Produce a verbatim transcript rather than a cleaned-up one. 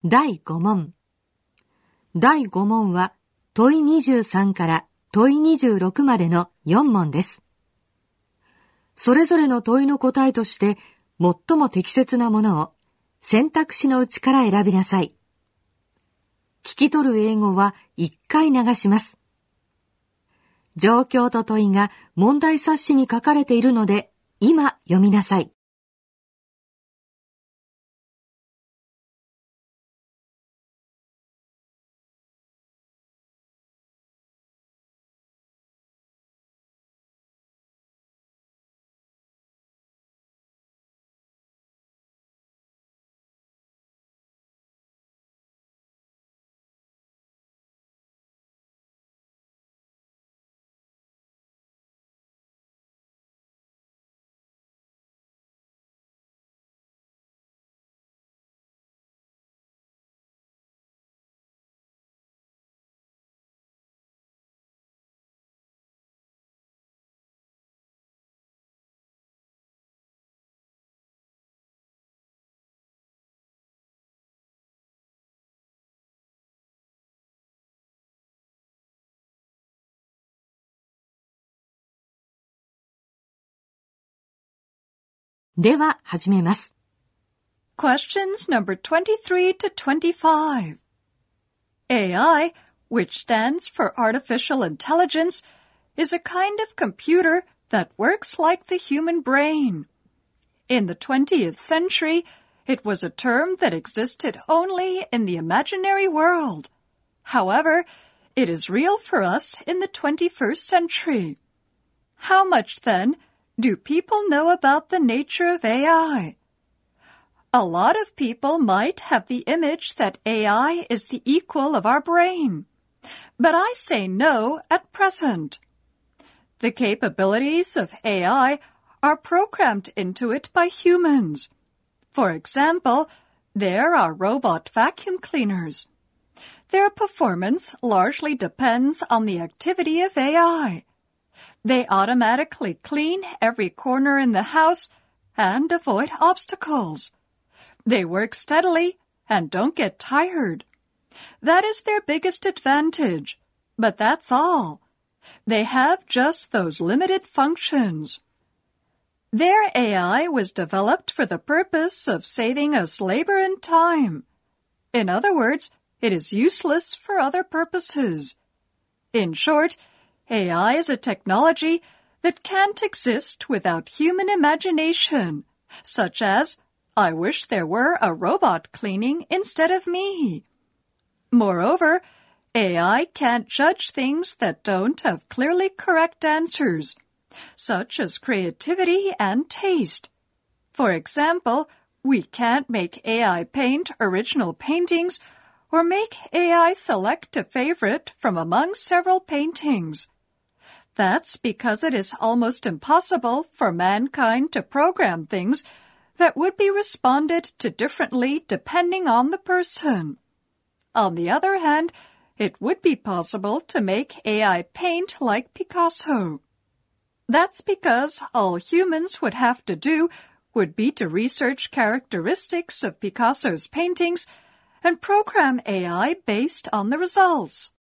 だいご問。だいご問は問いにじゅうさんから問いにじゅうろくまでのよん問です。それぞれの問いの答えとして最も適切なものを選択肢のうちから選びなさい。聞き取る英語はいっかい流します。状況と問いが問題冊子に書かれているので、今読みなさい。では始めます。 Questions number twenty-three to twenty-five. A I, which stands for Artificial Intelligence, is a kind of computer that works like the human brain. In the twentieth century, it was a term that existed only in the imaginary world. However, it is real for us in the twenty-first century. How much, then, do people know about the nature of A I? A lot of people might have the image that A I is the equal of our brain. But I say no at present. The capabilities of A I are programmed into it by humans. For example, there are robot vacuum cleaners. Their performance largely depends on the activity of A I. They automatically clean every corner in the house and avoid obstacles. They work steadily and don't get tired. That is their biggest advantage, but that's all. They have just those limited functions. Their A I was developed for the purpose of saving us labor and time. In other words, it is useless for other purposes. In short, A I is a technology that can't exist without human imagination, such as, I wish there were a robot cleaning instead of me. Moreover, A I can't judge things that don't have clearly correct answers, such as creativity and taste. For example, we can't make A I paint original paintings or make A I select a favorite from among several paintings. That's because it is almost impossible for mankind to program things that would be responded to differently depending on the person. On the other hand, it would be possible to make A I paint like Picasso. That's because all humans would have to do would be to research characteristics of Picasso's paintings and program A I based on the results.